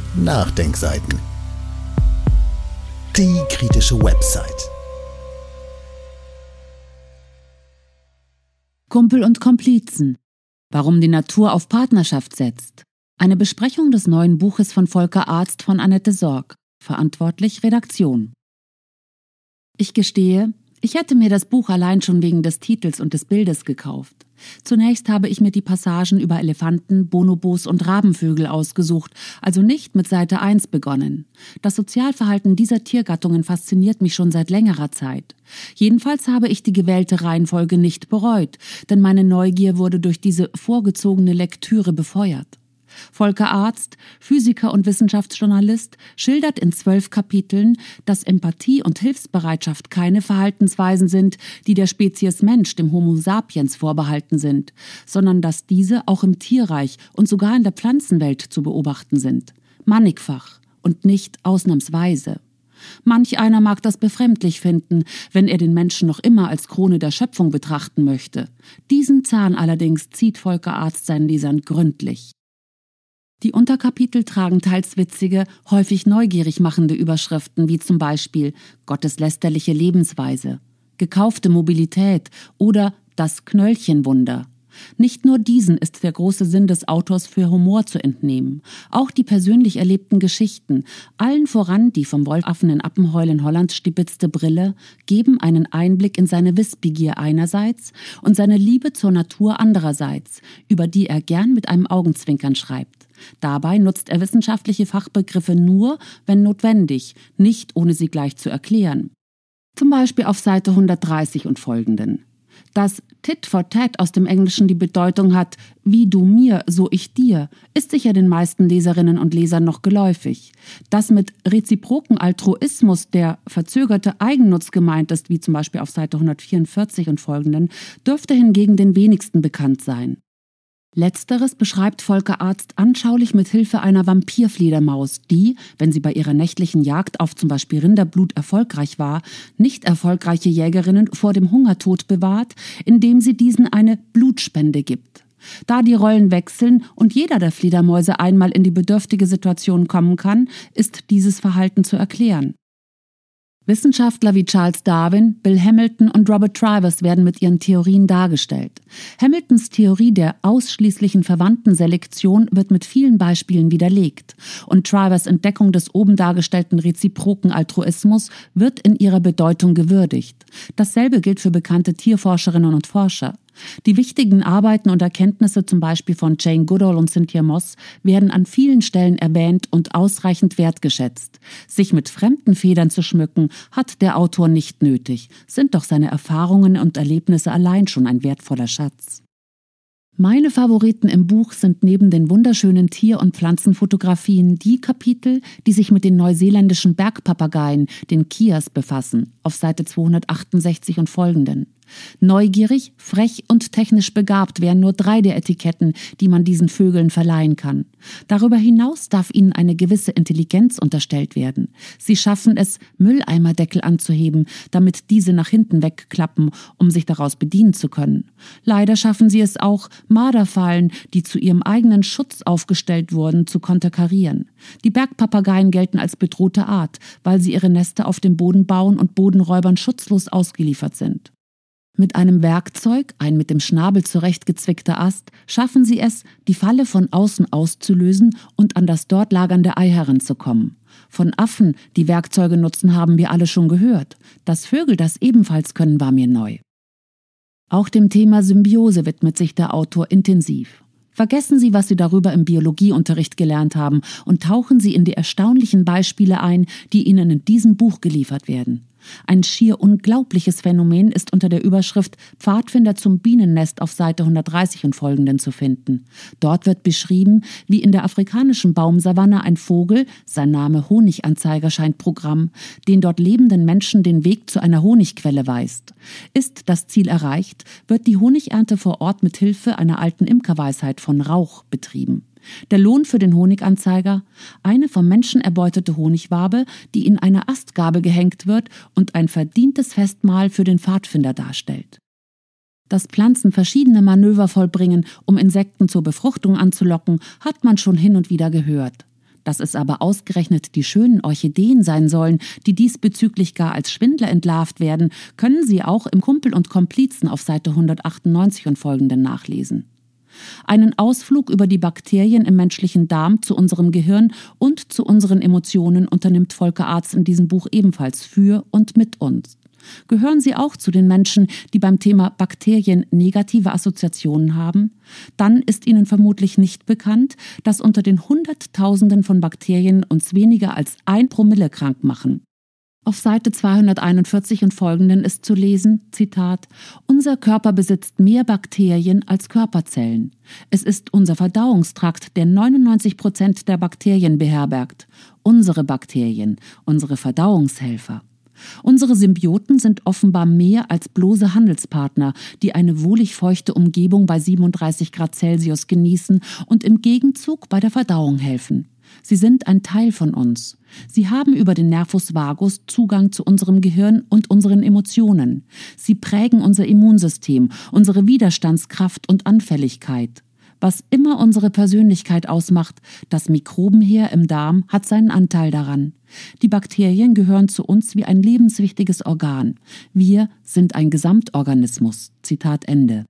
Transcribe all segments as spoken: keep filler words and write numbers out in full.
Nachdenkseiten. Die kritische Website. Kumpel und Komplizen. Warum die Natur auf Partnerschaft setzt. Eine Besprechung des neuen Buches von Volker Arzt von Annette Sorg. Verantwortlich Redaktion. Ich gestehe, ich hätte mir das Buch allein schon wegen des Titels und des Bildes gekauft. Zunächst habe ich mir die Passagen über Elefanten, Bonobos und Rabenvögel ausgesucht, also nicht mit Seite eins begonnen. Das Sozialverhalten dieser Tiergattungen fasziniert mich schon seit längerer Zeit. Jedenfalls habe ich die gewählte Reihenfolge nicht bereut, denn meine Neugier wurde durch diese vorgezogene Lektüre befeuert. Volker Arzt, Physiker und Wissenschaftsjournalist, schildert in zwölf Kapiteln, dass Empathie und Hilfsbereitschaft keine Verhaltensweisen sind, die der Spezies Mensch, dem Homo sapiens, vorbehalten sind, sondern dass diese auch im Tierreich und sogar in der Pflanzenwelt zu beobachten sind. Mannigfach und nicht ausnahmsweise. Manch einer mag das befremdlich finden, wenn er den Menschen noch immer als Krone der Schöpfung betrachten möchte. Diesen Zahn allerdings zieht Volker Arzt seinen Lesern gründlich. Die Unterkapitel tragen teils witzige, häufig neugierig machende Überschriften wie zum Beispiel Gotteslästerliche Lebensweise, gekaufte Mobilität oder das Knöllchenwunder. Nicht nur diesen ist der große Sinn des Autors für Humor zu entnehmen. Auch die persönlich erlebten Geschichten, allen voran die vom Wolfaffen in Appenheul in Holland stibitzte Brille, geben einen Einblick in seine Wissbegier einerseits und seine Liebe zur Natur andererseits, über die er gern mit einem Augenzwinkern schreibt. Dabei nutzt er wissenschaftliche Fachbegriffe nur, wenn notwendig, nicht ohne sie gleich zu erklären. Zum Beispiel auf Seite hundertdreißig und folgenden. Dass Tit for Tat aus dem Englischen die Bedeutung hat, wie du mir, so ich dir, ist sicher den meisten Leserinnen und Lesern noch geläufig. Dass mit reziproken Altruismus der verzögerte Eigennutz gemeint ist, wie zum Beispiel auf Seite hundertvierundvierzig und folgenden, dürfte hingegen den wenigsten bekannt sein. Letzteres beschreibt Volker Arzt anschaulich mit Hilfe einer Vampirfledermaus, die, wenn sie bei ihrer nächtlichen Jagd auf zum Beispiel Rinderblut erfolgreich war, nicht erfolgreiche Jägerinnen vor dem Hungertod bewahrt, indem sie diesen eine Blutspende gibt. Da die Rollen wechseln und jeder der Fledermäuse einmal in die bedürftige Situation kommen kann, ist dieses Verhalten zu erklären. Wissenschaftler wie Charles Darwin, Bill Hamilton und Robert Trivers werden mit ihren Theorien dargestellt. Hamiltons Theorie der ausschließlichen Verwandtenselektion wird mit vielen Beispielen widerlegt. Und Trivers Entdeckung des oben dargestellten reziproken Altruismus wird in ihrer Bedeutung gewürdigt. Dasselbe gilt für bekannte Tierforscherinnen und Forscher. Die wichtigen Arbeiten und Erkenntnisse zum Beispiel von Jane Goodall und Cynthia Moss werden an vielen Stellen erwähnt und ausreichend wertgeschätzt. Sich mit fremden Federn zu schmücken, hat der Autor nicht nötig, sind doch seine Erfahrungen und Erlebnisse allein schon ein wertvoller Schatz. Meine Favoriten im Buch sind neben den wunderschönen Tier- und Pflanzenfotografien die Kapitel, die sich mit den neuseeländischen Bergpapageien, den Kias, befassen, auf Seite zweihundertachtundsechzig und folgenden. Neugierig, frech und technisch begabt wären nur drei der Etiketten, die man diesen Vögeln verleihen kann. Darüber hinaus darf ihnen eine gewisse Intelligenz unterstellt werden. Sie schaffen es, Mülleimerdeckel anzuheben, damit diese nach hinten wegklappen, um sich daraus bedienen zu können. Leider schaffen sie es auch, Marderfallen, die zu ihrem eigenen Schutz aufgestellt wurden, zu konterkarieren. Die Bergpapageien gelten als bedrohte Art, weil sie ihre Nester auf dem Boden bauen und Bodenräubern schutzlos ausgeliefert sind. Mit einem Werkzeug, ein mit dem Schnabel zurechtgezwickter Ast, schaffen sie es, die Falle von außen auszulösen und an das dort lagernde Ei heranzukommen. Von Affen, die Werkzeuge nutzen, haben wir alle schon gehört. Dass Vögel das ebenfalls können, war mir neu. Auch dem Thema Symbiose widmet sich der Autor intensiv. Vergessen Sie, was Sie darüber im Biologieunterricht gelernt haben und tauchen Sie in die erstaunlichen Beispiele ein, die Ihnen in diesem Buch geliefert werden. Ein schier unglaubliches Phänomen ist unter der Überschrift Pfadfinder zum Bienennest auf Seite hundertdreißig und folgenden zu finden. Dort wird beschrieben, wie in der afrikanischen Baumsavanne ein Vogel, sein Name Honiganzeiger scheint Programm, den dort lebenden Menschen den Weg zu einer Honigquelle weist. Ist das Ziel erreicht, wird die Honigernte vor Ort mit Hilfe einer alten Imkerweisheit von Rauch betrieben. Der Lohn für den Honiganzeiger? Eine vom Menschen erbeutete Honigwabe, die in eine Astgabel gehängt wird und ein verdientes Festmahl für den Pfadfinder darstellt. Dass Pflanzen verschiedene Manöver vollbringen, um Insekten zur Befruchtung anzulocken, hat man schon hin und wieder gehört. Dass es aber ausgerechnet die schönen Orchideen sein sollen, die diesbezüglich gar als Schwindler entlarvt werden, können Sie auch im Kumpel und Komplizen auf Seite hundertachtundneunzig und folgenden nachlesen. Einen Ausflug über die Bakterien im menschlichen Darm zu unserem Gehirn und zu unseren Emotionen unternimmt Volker Artz in diesem Buch ebenfalls für und mit uns. Gehören Sie auch zu den Menschen, die beim Thema Bakterien negative Assoziationen haben? Dann ist Ihnen vermutlich nicht bekannt, dass unter den Hunderttausenden von Bakterien uns weniger als ein Promille krank machen. Auf Seite zweihunderteinundvierzig und folgenden ist zu lesen, Zitat, unser Körper besitzt mehr Bakterien als Körperzellen. Es ist unser Verdauungstrakt, der neunundneunzig Prozent der Bakterien beherbergt. Unsere Bakterien, unsere Verdauungshelfer. Unsere Symbioten sind offenbar mehr als bloße Handelspartner, die eine wohlig feuchte Umgebung bei siebenunddreißig Grad Celsius genießen und im Gegenzug bei der Verdauung helfen. Sie sind ein Teil von uns. Sie haben über den Nervus vagus Zugang zu unserem Gehirn und unseren Emotionen. Sie prägen unser Immunsystem, unsere Widerstandskraft und Anfälligkeit. Was immer unsere Persönlichkeit ausmacht, das Mikrobenheer im Darm hat seinen Anteil daran. Die Bakterien gehören zu uns wie ein lebenswichtiges Organ. Wir sind ein Gesamtorganismus. Zitat Ende.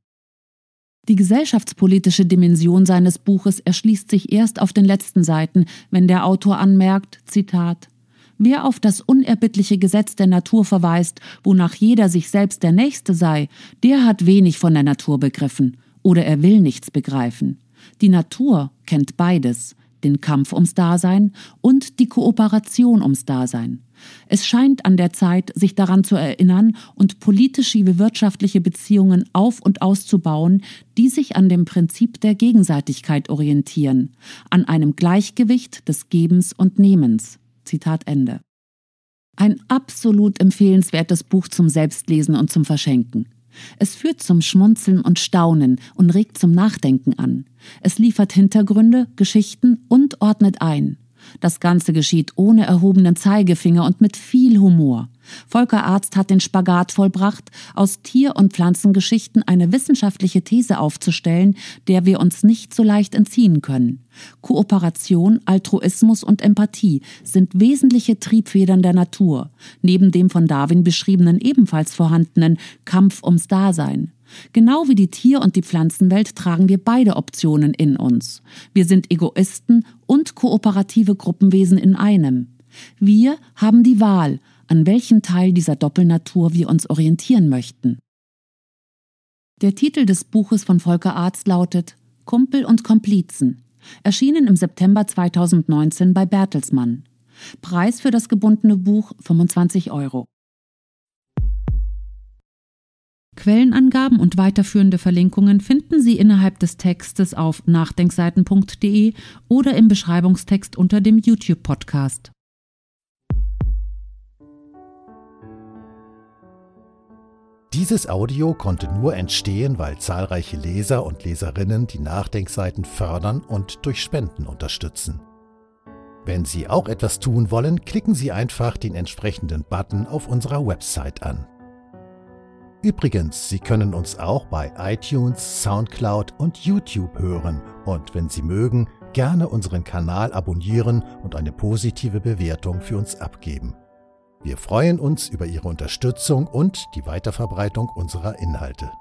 Die gesellschaftspolitische Dimension seines Buches erschließt sich erst auf den letzten Seiten, wenn der Autor anmerkt, Zitat, wer auf das unerbittliche Gesetz der Natur verweist, wonach jeder sich selbst der Nächste sei, der hat wenig von der Natur begriffen. Oder er will nichts begreifen. Die Natur kennt beides, den Kampf ums Dasein und die Kooperation ums Dasein. Es scheint an der Zeit, sich daran zu erinnern und politische wie wirtschaftliche Beziehungen auf- und auszubauen, die sich an dem Prinzip der Gegenseitigkeit orientieren, an einem Gleichgewicht des Gebens und Nehmens. Zitat Ende. Ein absolut empfehlenswertes Buch zum Selbstlesen und zum Verschenken. Es führt zum Schmunzeln und Staunen und regt zum Nachdenken an. Es liefert Hintergründe, Geschichten und ordnet ein. Das Ganze geschieht ohne erhobenen Zeigefinger und mit viel Humor. Volker Artz hat den Spagat vollbracht, aus Tier- und Pflanzengeschichten eine wissenschaftliche These aufzustellen, der wir uns nicht so leicht entziehen können. Kooperation, Altruismus und Empathie sind wesentliche Triebfedern der Natur, neben dem von Darwin beschriebenen ebenfalls vorhandenen Kampf ums Dasein. Genau wie die Tier- und die Pflanzenwelt tragen wir beide Optionen in uns. Wir sind Egoisten und kooperative Gruppenwesen in einem. Wir haben die Wahl, an welchem Teil dieser Doppelnatur wir uns orientieren möchten. Der Titel des Buches von Volker Artz lautet Kumpel und Komplizen, erschienen im September zweitausendneunzehn bei Bertelsmann. Preis für das gebundene Buch fünfundzwanzig Euro. Quellenangaben und weiterführende Verlinkungen finden Sie innerhalb des Textes auf nachdenkseiten punkt de oder im Beschreibungstext unter dem YouTube-Podcast. Dieses Audio konnte nur entstehen, weil zahlreiche Leser und Leserinnen die Nachdenkseiten fördern und durch Spenden unterstützen. Wenn Sie auch etwas tun wollen, klicken Sie einfach den entsprechenden Button auf unserer Website an. Übrigens, Sie können uns auch bei iTunes, Soundcloud und YouTube hören und wenn Sie mögen, gerne unseren Kanal abonnieren und eine positive Bewertung für uns abgeben. Wir freuen uns über Ihre Unterstützung und die Weiterverbreitung unserer Inhalte.